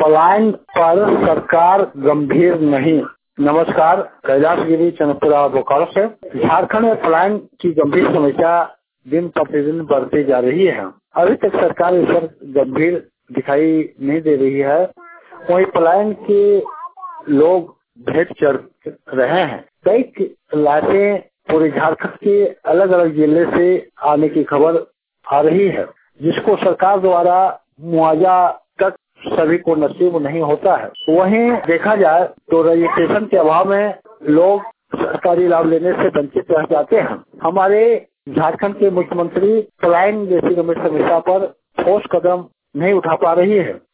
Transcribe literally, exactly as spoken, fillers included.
पलायन पर सरकार गंभीर नहीं। नमस्कार, कैलाश गिरी चंद्रपुरा बोकारो से। झारखंड में पलायन की गंभीर समस्या दिन प्रतिदिन बढ़ती जा रही है। अभी तक सरकार इस पर गंभीर दिखाई नहीं दे रही है। वही पलायन के लोग भेंट चढ़ रहे हैं। कई लाशें पूरे झारखंड के अलग अलग जिले से आने की खबर आ रही है, जिसको सरकार द्वारा मुआवजा तक सभी को नसीब नहीं होता है। वहीं देखा जाए तो रजिस्ट्रेशन के अभाव में लोग सरकारी लाभ लेने से वंचित रह जाते हैं। हमारे झारखंड के मुख्यमंत्री पलायन जैसी गंभीर समस्या पर ठोस कदम नहीं उठा पा रही है।